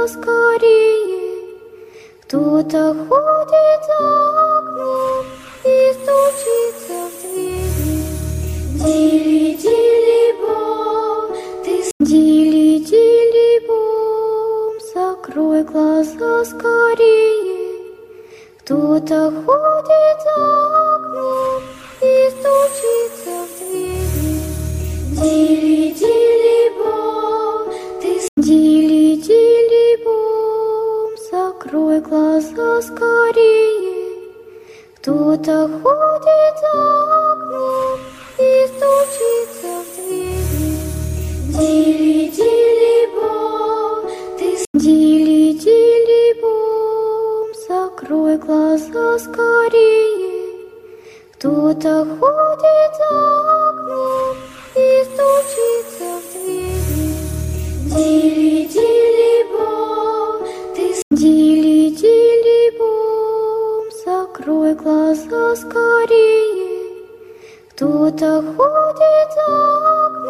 глаза скорее. Кто-то ходит за окном и стучится в двери. Дили-дили-бом, дили-дили-бом, закрой глаза скорее. Кто-то ходит за окном и стучится в двери. Дили-дили-бом, дили-дили-бом, закрой глаза скорее. Кто-то ходит за окном и стучится в двери. Дили-дили-бом, дили-дили-бом, закрой глаза скорее. Кто-то ходит за окном и стучится в двери. Дили-дили-бом, дили-дили-бом, закрой глаза скорее. Кто-то ходит за окном